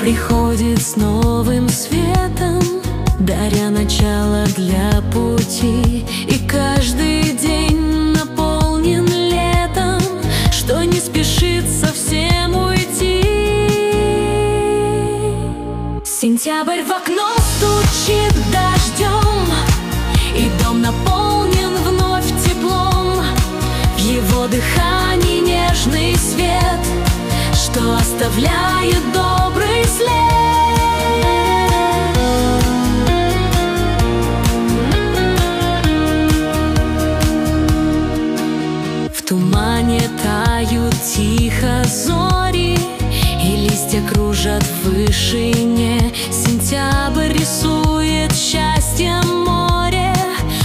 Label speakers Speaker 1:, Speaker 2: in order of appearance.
Speaker 1: приходит с новым светом, даря начало для пути. И каждый день наполнен летом, что не спешит совсем уйти. Сентябрь в окно стучит дождем, и дом наполнен вновь теплом. В его дыхании нежный свет, что оставляет добрый след.